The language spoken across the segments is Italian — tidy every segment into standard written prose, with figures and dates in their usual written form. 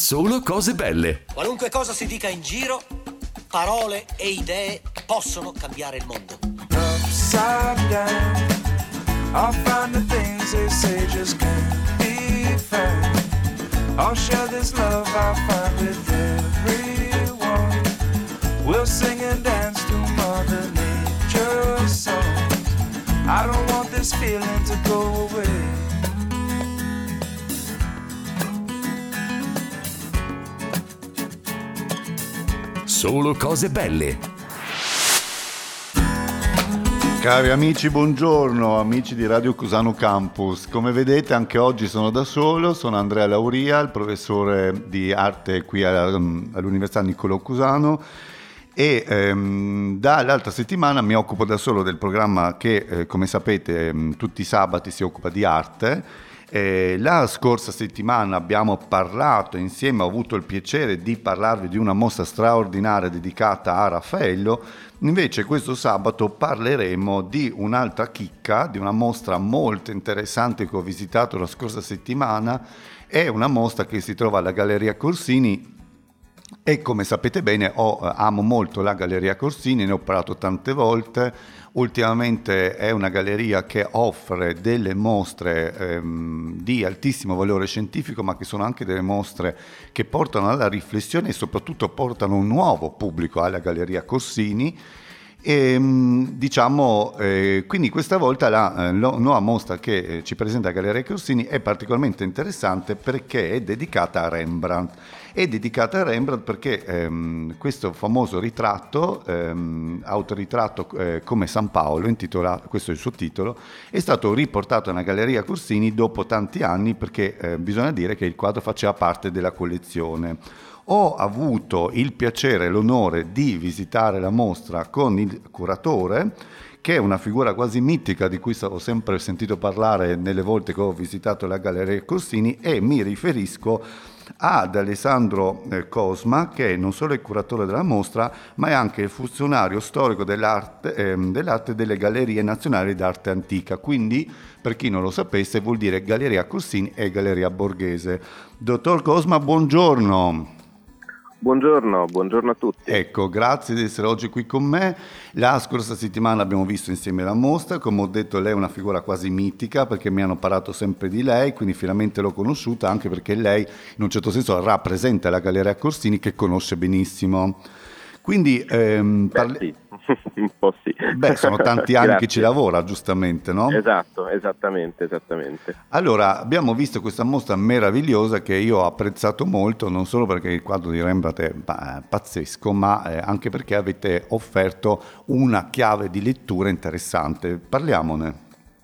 Solo cose belle. Qualunque cosa si dica in giro, parole e idee possono cambiare il mondo. Upside down, I'll find the things they say just can't be found. I'll share this love I find with everyone. We'll sing and dance to Mother Nature's songs. I don't want this feeling to go away. Solo cose belle. Cari amici, buongiorno, amici di Radio Cusano Campus. Come vedete anche oggi sono da solo, sono Andrea Lauria, il professore di arte qui all'Università Niccolò Cusano e dall'altra settimana mi occupo da solo del programma che come sapete tutti i sabati si occupa di arte. La scorsa settimana abbiamo parlato insieme, ho avuto il piacere di parlarvi di una mostra straordinaria dedicata a Raffaello. Invece questo sabato parleremo di un'altra chicca, di una mostra molto interessante che ho visitato la scorsa settimana. È una mostra che si trova alla Galleria Corsini e come sapete bene amo molto la Galleria Corsini, ne ho parlato tante volte. Ultimamente è una galleria che offre delle mostre di altissimo valore scientifico, ma che sono anche delle mostre che portano alla riflessione e soprattutto portano un nuovo pubblico alla Galleria Corsini. E, quindi questa volta la nuova mostra che ci presenta la Galleria Corsini è particolarmente interessante perché è dedicata a Rembrandt. È dedicata a Rembrandt perché questo famoso ritratto, autoritratto come San Paolo, intitolato, questo è il suo titolo, è stato riportato nella Galleria Corsini dopo tanti anni perché bisogna dire che il quadro faceva parte della collezione. Ho avuto il piacere e l'onore di visitare la mostra con il curatore, che è una figura quasi mitica di cui ho sempre sentito parlare nelle volte che ho visitato la Galleria Corsini, e mi riferisco ad Alessandro Cosma, che è non solo il curatore della mostra, ma è anche il funzionario storico dell'arte delle Gallerie Nazionali d'Arte Antica. Quindi, per chi non lo sapesse, vuol dire Galleria Corsini e Galleria Borghese. Dottor Cosma, buongiorno. Buongiorno a tutti. Ecco, grazie di essere oggi qui con me. La scorsa settimana abbiamo visto insieme la mostra, come ho detto lei è una figura quasi mitica perché mi hanno parlato sempre di lei, quindi finalmente l'ho conosciuta, anche perché lei in un certo senso rappresenta la Galleria Corsini che conosce benissimo. Quindi sì. Un po' sì. Beh, sono tanti anni che ci lavora, giustamente, no? Esatto, esattamente. Allora, abbiamo visto questa mostra meravigliosa che io ho apprezzato molto, non solo perché il quadro di Rembrandt è pazzesco, ma anche perché avete offerto una chiave di lettura interessante. Parliamone.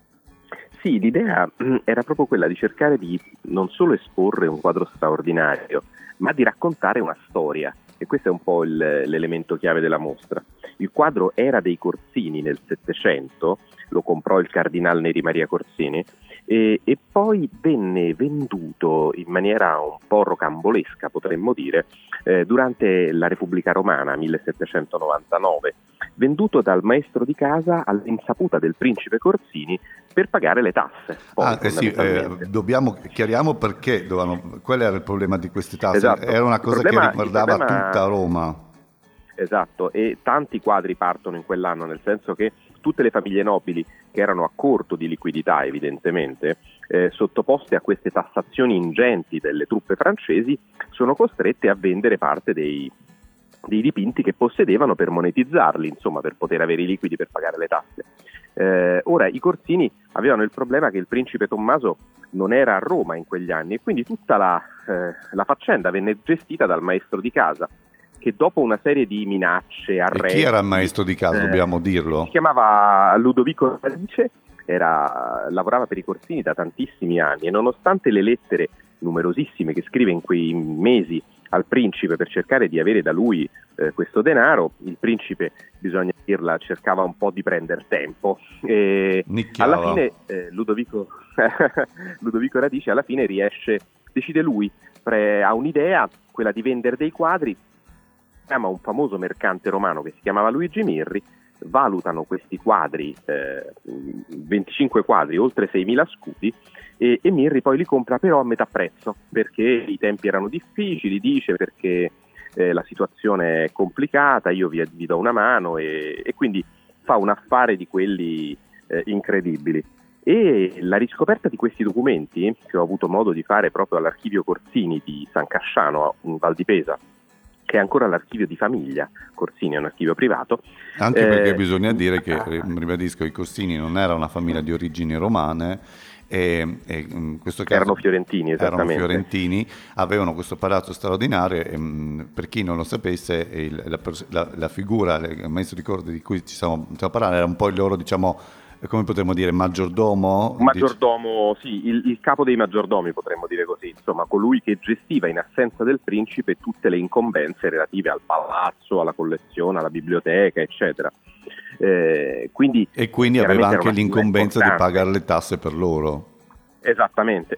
Sì, l'idea era proprio quella di cercare di non solo esporre un quadro straordinario, ma di raccontare una storia. E questo è un po' l'elemento chiave della mostra. Il quadro era dei Corsini nel Settecento, lo comprò il cardinal Neri Maria Corsini, e poi venne venduto in maniera un po' rocambolesca, potremmo dire, durante la Repubblica Romana, 1799, venduto dal maestro di casa all'insaputa del principe Corsini per pagare le tasse. Chiariamo perché qual era il problema di queste tasse? Esatto. Era una cosa che riguardava tutta Roma. Esatto, e tanti quadri partono in quell'anno, nel senso che tutte le famiglie nobili che erano a corto di liquidità, evidentemente, sottoposte a queste tassazioni ingenti delle truppe francesi, sono costrette a vendere parte dei dipinti che possedevano per monetizzarli, insomma, per poter avere i liquidi per pagare le tasse. Ora, i Corsini avevano il problema che il principe Tommaso non era a Roma in quegli anni e quindi tutta la faccenda venne gestita dal maestro di casa, che dopo una serie di minacce, arresti... E chi era il maestro di casa, dobbiamo dirlo? Si chiamava Ludovico Radice, lavorava per i Corsini da tantissimi anni e nonostante le lettere numerosissime che scrive in quei mesi al principe per cercare di avere da lui questo denaro, il principe, bisogna dirla, cercava un po' di prendere tempo e alla fine Ludovico Radice alla fine decide lui, ha un'idea, quella di vendere dei quadri, chiama un famoso mercante romano che si chiamava Luigi Mirri valutano questi quadri, 25 quadri, oltre 6.000 scudi, e Mirri poi li compra però a metà prezzo, perché i tempi erano difficili, dice, perché la situazione è complicata, io vi do una mano, e quindi fa un affare di quelli incredibili. E la riscoperta di questi documenti, che ho avuto modo di fare proprio all'archivio Corsini di San Casciano in Val di Pesa, che è ancora l'archivio di famiglia, Corsini è un archivio privato. Anche perché bisogna dire che, ribadisco, i Corsini non era una famiglia di origini romane, e in questo caso erano fiorentini, esattamente. Erano fiorentini, avevano questo palazzo straordinario, e, per chi non lo sapesse, la figura, il maestro di corte di cui ci stiamo parlando, era un po' il loro, diciamo, come potremmo dire, maggiordomo? Maggiordomo, sì, il capo dei maggiordomi, potremmo dire così, insomma, colui che gestiva in assenza del principe tutte le incombenze relative al palazzo, alla collezione, alla biblioteca, eccetera. Quindi aveva anche l'incombenza di pagare le tasse per loro. Esattamente.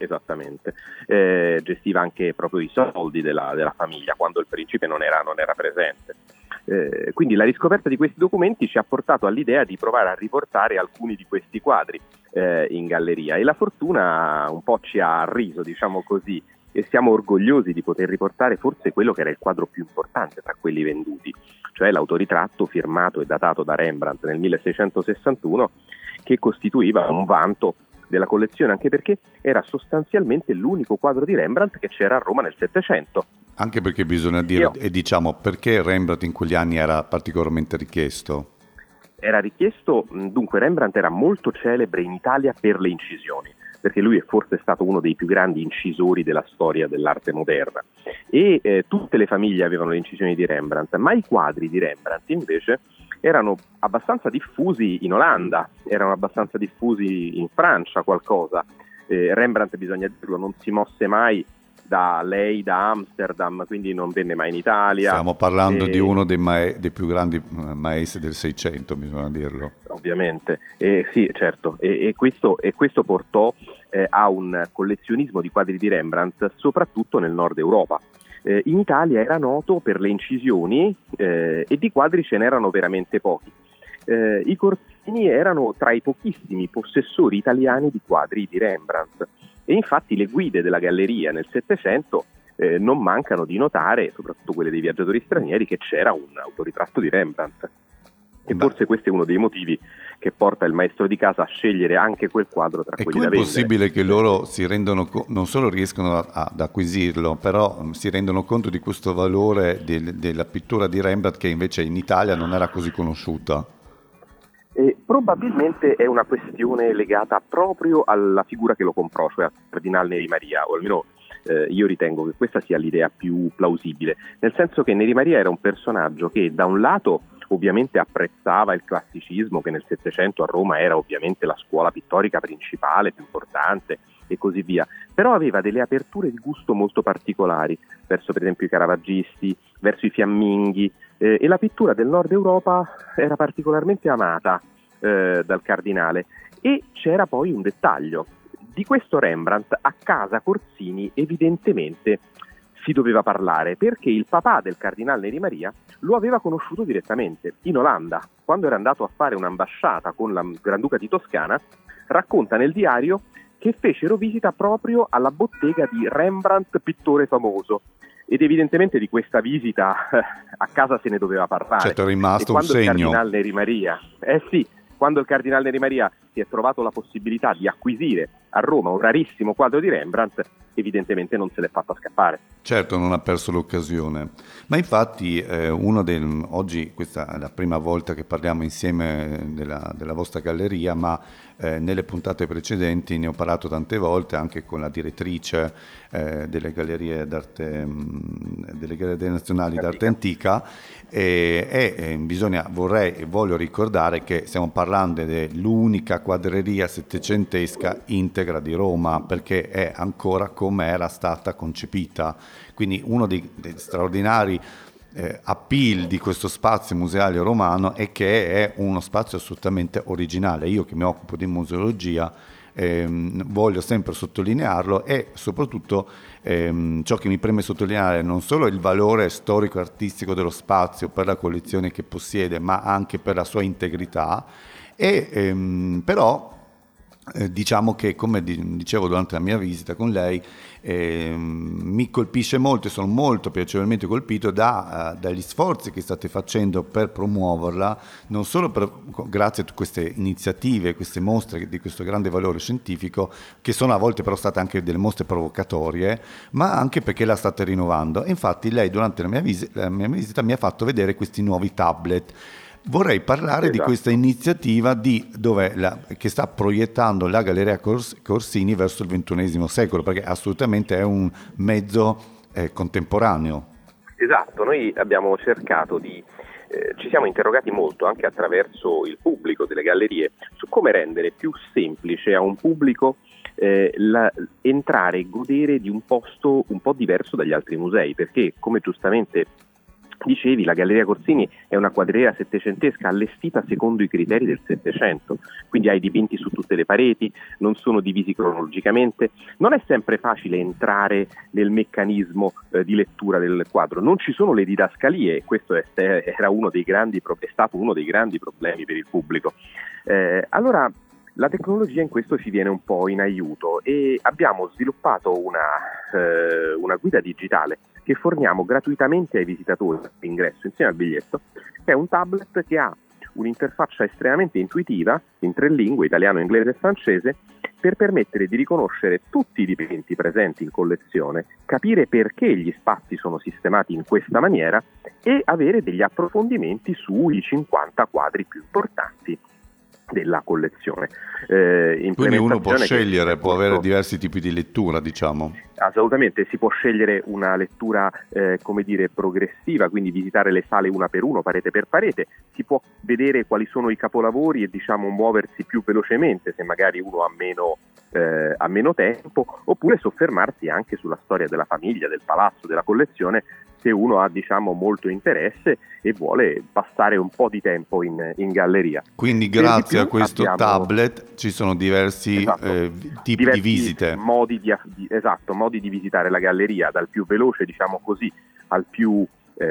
Gestiva anche proprio i soldi della famiglia quando il principe non era presente. Quindi la riscoperta di questi documenti ci ha portato all'idea di provare a riportare alcuni di questi quadri in galleria, e la fortuna un po' ci ha riso, diciamo così, e siamo orgogliosi di poter riportare forse quello che era il quadro più importante tra quelli venduti, cioè l'autoritratto firmato e datato da Rembrandt nel 1661, che costituiva un vanto della collezione, anche perché era sostanzialmente l'unico quadro di Rembrandt che c'era a Roma nel Settecento. Anche perché bisogna dire, e diciamo, perché Rembrandt in quegli anni era particolarmente richiesto? Era richiesto, dunque Rembrandt era molto celebre in Italia per le incisioni, perché lui è forse stato uno dei più grandi incisori della storia dell'arte moderna, e tutte le famiglie avevano le incisioni di Rembrandt, ma i quadri di Rembrandt invece erano abbastanza diffusi in Olanda, erano abbastanza diffusi in Francia qualcosa. Rembrandt, bisogna dirlo, non si mosse mai da Amsterdam, quindi non venne mai in Italia. Stiamo parlando di uno dei più grandi maestri del Seicento, bisogna dirlo. Ovviamente, sì, certo, e questo portò a un collezionismo di quadri di Rembrandt soprattutto nel nord Europa. In Italia era noto per le incisioni, e di quadri ce n'erano veramente pochi. I Corsini erano tra i pochissimi possessori italiani di quadri di Rembrandt, e infatti le guide della galleria nel Settecento non mancano di notare, soprattutto quelle dei viaggiatori stranieri, che c'era un autoritratto di Rembrandt. E forse questo è uno dei motivi che porta il maestro di casa a scegliere anche quel quadro tra quelli da vendere. È possibile che loro si rendono non solo riescono ad acquisirlo, però si rendono conto di questo valore della pittura di Rembrandt, che invece in Italia non era così conosciuta? Probabilmente è una questione legata proprio alla figura che lo comprò, cioè al Cardinal Neri Maria, o almeno io ritengo che questa sia l'idea più plausibile, nel senso che Neri Maria era un personaggio che da un lato ovviamente apprezzava il classicismo, che nel Settecento a Roma era ovviamente la scuola pittorica principale, più importante, e così via, però aveva delle aperture di gusto molto particolari verso per esempio i caravaggisti, verso i fiamminghi, e la pittura del nord Europa era particolarmente amata dal cardinale. E c'era poi un dettaglio: di questo Rembrandt a casa Corsini evidentemente si doveva parlare, perché il papà del cardinale Neri Maria lo aveva conosciuto direttamente in Olanda, quando era andato a fare un'ambasciata con la Granduca di Toscana. Racconta nel diario che fecero visita proprio alla bottega di Rembrandt, pittore famoso, ed evidentemente di questa visita a casa se ne doveva parlare. Certo, è rimasto un segno. Il cardinale Neri Maria, quando il cardinale Neri Maria si è trovato la possibilità di acquisire a Roma un rarissimo quadro di Rembrandt, evidentemente non se l'è fatta scappare. Certo, non ha perso l'occasione. Ma infatti oggi questa è la prima volta che parliamo insieme della vostra galleria, ma nelle puntate precedenti ne ho parlato tante volte anche con la direttrice delle gallerie d'arte, delle gallerie nazionali d'arte antica, e voglio ricordare che stiamo parlando dell'unica quadreria settecentesca integra di Roma, perché è ancora come era stata concepita. Quindi uno dei straordinari appeal di questo spazio museale romano è che è uno spazio assolutamente originale. Io che mi occupo di museologia voglio sempre sottolinearlo, e soprattutto ciò che mi preme sottolineare non solo il valore storico-artistico dello spazio per la collezione che possiede, ma anche per la sua integrità, e però diciamo che, come dicevo durante la mia visita con lei, mi colpisce molto e sono molto piacevolmente colpito dagli sforzi che state facendo per promuoverla, non solo grazie a queste iniziative, queste mostre di questo grande valore scientifico, che sono a volte però state anche delle mostre provocatorie, ma anche perché la state rinnovando. E infatti lei durante la mia visita mi ha fatto vedere questi nuovi tablet. Vorrei parlare di questa iniziativa che sta proiettando la Galleria Corsini verso il XXI secolo, perché assolutamente è un mezzo contemporaneo. Esatto, noi abbiamo cercato ci siamo interrogati molto anche attraverso il pubblico delle gallerie su come rendere più semplice a un pubblico entrare e godere di un posto un po' diverso dagli altri musei, perché come giustamente dicevi, la Galleria Corsini è una quadriera settecentesca allestita secondo i criteri del Settecento, quindi hai dipinti su tutte le pareti, non sono divisi cronologicamente, non è sempre facile entrare nel meccanismo di lettura del quadro, non ci sono le didascalie, e questo è stato uno dei grandi problemi per il pubblico. Allora la tecnologia in questo ci viene un po' in aiuto e abbiamo sviluppato una guida digitale che forniamo gratuitamente ai visitatori all'ingresso insieme al biglietto, che è un tablet che ha un'interfaccia estremamente intuitiva in 3 lingue, italiano, inglese e francese, per permettere di riconoscere tutti i dipinti presenti in collezione, capire perché gli spazi sono sistemati in questa maniera e avere degli approfondimenti sui 50 quadri più importanti della collezione. Quindi uno può scegliere, può avere diversi tipi di lettura, diciamo. Assolutamente, si può scegliere una lettura progressiva, quindi visitare le sale una per uno, parete per parete, si può vedere quali sono i capolavori e muoversi più velocemente se magari uno ha meno tempo, oppure soffermarsi anche sulla storia della famiglia, del palazzo, della collezione, se uno ha molto interesse e vuole passare un po' di tempo in galleria. Quindi grazie a questo tablet ci sono diversi tipi di visite. Modi di visitare la galleria, dal più veloce al più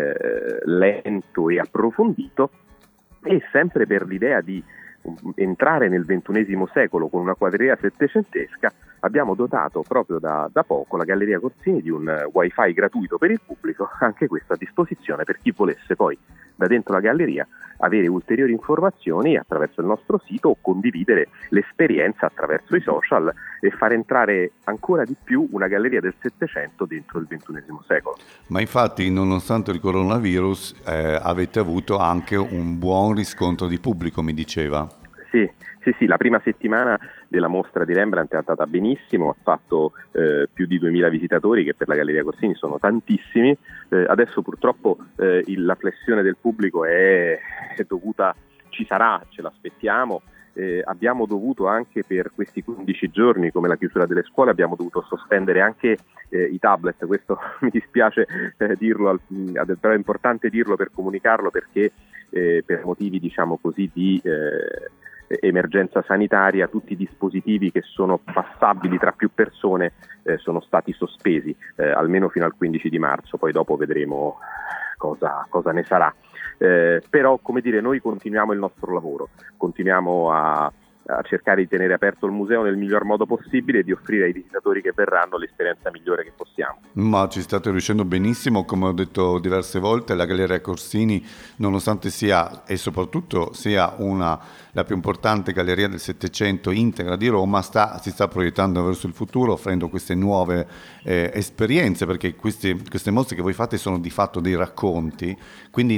lento e approfondito, e sempre per l'idea di entrare nel XXI secolo con una quadriera settecentesca, abbiamo dotato proprio da poco la Galleria Corsini di un wifi gratuito per il pubblico, anche questo a disposizione per chi volesse poi da dentro la galleria avere ulteriori informazioni attraverso il nostro sito o condividere l'esperienza attraverso i social e far entrare ancora di più una galleria del Settecento dentro il XXI secolo. Ma infatti, nonostante il coronavirus, avete avuto anche un buon riscontro di pubblico, mi diceva. Sì, la prima settimana della mostra di Rembrandt è andata benissimo, ha fatto più di 2000 visitatori, che per la Galleria Corsini sono tantissimi. Adesso purtroppo la flessione del pubblico è dovuta, ci sarà, ce l'aspettiamo. Abbiamo dovuto anche per questi 15 giorni, come la chiusura delle scuole, abbiamo dovuto sospendere anche i tablet. Questo mi dispiace dirlo, però è importante dirlo per comunicarlo, perché per motivi di emergenza sanitaria tutti i dispositivi che sono passabili tra più persone sono stati sospesi almeno fino al 15 di marzo, poi dopo vedremo cosa ne sarà. Però noi continuiamo il nostro lavoro, continuiamo a cercare di tenere aperto il museo nel miglior modo possibile e di offrire ai visitatori che verranno l'esperienza migliore che possiamo. Ma ci state riuscendo benissimo, come ho detto diverse volte. La Galleria Corsini, nonostante sia e soprattutto sia la più importante galleria del Settecento integra di Roma, si sta proiettando verso il futuro, offrendo queste nuove esperienze, perché queste mostre che voi fate sono di fatto dei racconti, quindi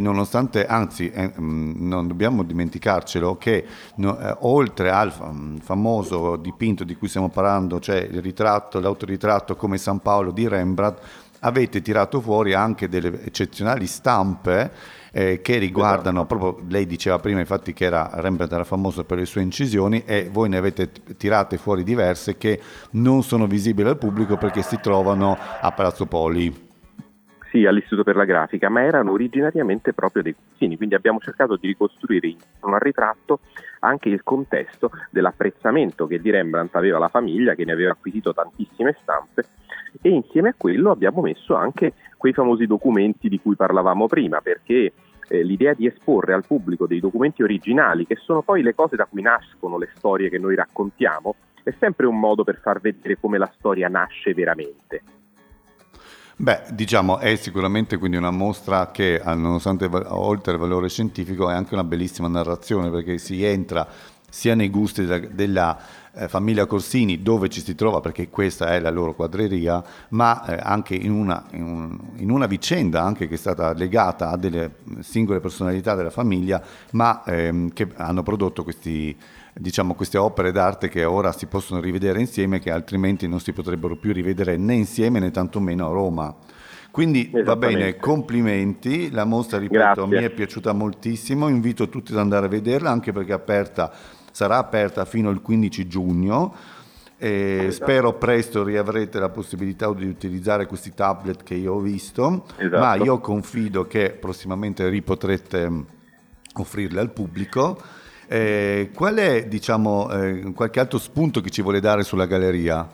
non dobbiamo dimenticarcelo che oltre al famoso dipinto di cui stiamo parlando, cioè l'autoritratto come San Paolo di Rembrandt, avete tirato fuori anche delle eccezionali stampe che riguardano proprio, lei diceva prima infatti che Rembrandt era famoso per le sue incisioni, e voi ne avete tirate fuori diverse che non sono visibili al pubblico perché si trovano a Palazzo Poli. Sì, all'Istituto per la Grafica, ma erano originariamente proprio dei Corsini, quindi abbiamo cercato di ricostruire intorno al ritratto anche il contesto dell'apprezzamento che di Rembrandt aveva la famiglia, che ne aveva acquisito tantissime stampe, e insieme a quello abbiamo messo anche quei famosi documenti di cui parlavamo prima, perché l'idea di esporre al pubblico dei documenti originali, che sono poi le cose da cui nascono le storie che noi raccontiamo, è sempre un modo per far vedere come la storia nasce veramente. Beh, diciamo, è sicuramente quindi una mostra che, nonostante oltre al valore scientifico, è anche una bellissima narrazione, perché si entra sia nei gusti della famiglia Corsini, dove ci si trova, perché questa è la loro quadreria, ma anche in una vicenda anche che è stata legata a delle singole personalità della famiglia, ma che hanno prodotto queste opere d'arte che ora si possono rivedere insieme, che altrimenti non si potrebbero più rivedere né insieme né tantomeno a Roma. Quindi va bene, complimenti, la mostra, ripeto, mi è piaciuta moltissimo, invito tutti ad andare a vederla, anche perché sarà aperta fino al 15 giugno. Spero presto riavrete la possibilità di utilizzare questi tablet che io ho visto, ma io confido che prossimamente ripotrete offrirli al pubblico. Qual è, qualche altro spunto che ci vuole dare sulla galleria?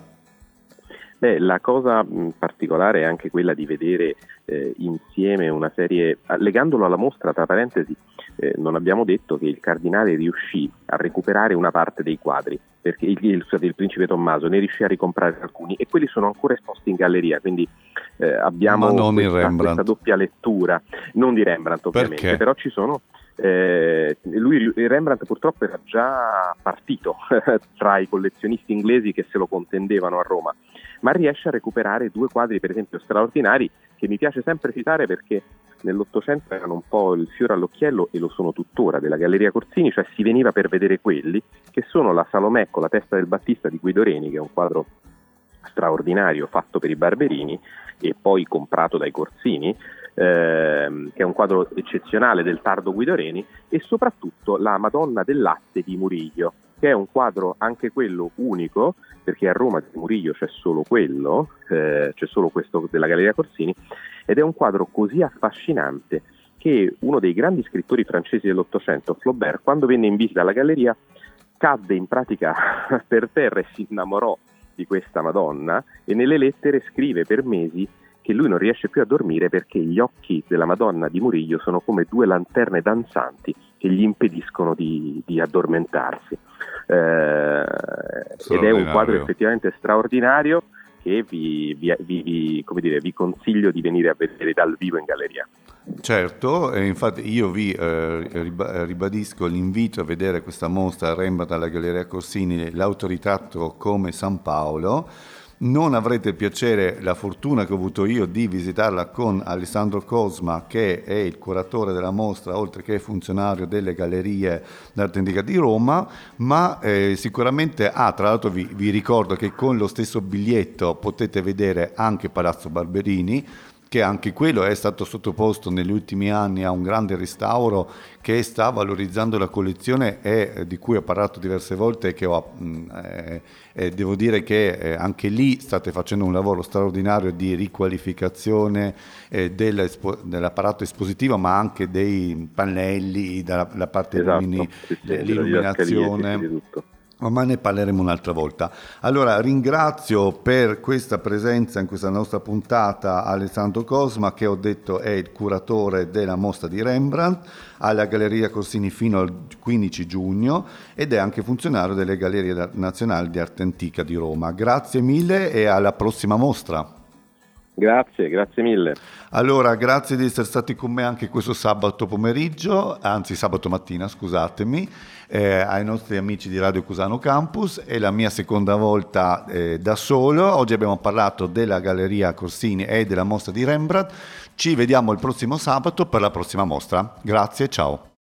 La cosa particolare è anche quella di vedere insieme una serie, legandolo alla mostra, tra parentesi, non abbiamo detto che il Cardinale riuscì a recuperare una parte dei quadri, perché il Principe Tommaso ne riuscì a ricomprare alcuni, e quelli sono ancora esposti in galleria, quindi abbiamo questa doppia lettura, non di Rembrandt ovviamente. Perché? Però ci sono. Rembrandt purtroppo era già partito tra i collezionisti inglesi che se lo contendevano a Roma, ma riesce a recuperare 2 quadri, per esempio, straordinari, che mi piace sempre citare perché nell'Ottocento erano un po' il fiore all'occhiello, e lo sono tuttora, della Galleria Corsini, cioè si veniva per vedere quelli, che sono la Salomè con la testa del Battista di Guido Reni, che è un quadro straordinario fatto per i Barberini e poi comprato dai Corsini, che è un quadro eccezionale del tardo Guido Reni, e soprattutto la Madonna del Latte di Murillo, che è un quadro anche quello unico, perché a Roma di Murillo c'è solo quello, c'è solo questo della Galleria Corsini, ed è un quadro così affascinante che uno dei grandi scrittori francesi dell'Ottocento, Flaubert, quando venne in visita alla galleria, cadde in pratica per terra e si innamorò di questa Madonna, e nelle lettere scrive per mesi che lui non riesce più a dormire perché gli occhi della Madonna di Murillo sono come 2 lanterne danzanti che gli impediscono di addormentarsi. Ed è un quadro effettivamente straordinario che vi consiglio di venire a vedere dal vivo in galleria. Certo, infatti io vi ribadisco l'invito a vedere questa mostra Rembrandt alla Galleria Corsini, l'autoritratto come San Paolo. Non avrete il piacere, la fortuna che ho avuto io di visitarla con Alessandro Cosma, che è il curatore della mostra, oltre che funzionario delle Gallerie d'Arte Antica di Roma, ma sicuramente, tra l'altro vi ricordo che con lo stesso biglietto potete vedere anche Palazzo Barberini, che anche quello è stato sottoposto negli ultimi anni a un grande restauro che sta valorizzando la collezione e di cui ho parlato diverse volte, che devo dire che anche lì state facendo un lavoro straordinario di riqualificazione dell'apparato espositivo, ma anche dei pannelli, dalla parte dell'illuminazione. Ma ne parleremo un'altra volta. Allora ringrazio per questa presenza in questa nostra puntata Alessandro Cosma, che ho detto è il curatore della mostra di Rembrandt alla Galleria Corsini fino al 15 giugno ed è anche funzionario delle Gallerie Nazionali di Arte Antica di Roma. Grazie mille e alla prossima mostra. Grazie mille. Allora, grazie di essere stati con me anche questo sabato mattina, scusatemi, ai nostri amici di Radio Cusano Campus. È la mia seconda volta da solo. Oggi abbiamo parlato della Galleria Corsini e della mostra di Rembrandt. Ci vediamo il prossimo sabato per la prossima mostra. Grazie, ciao.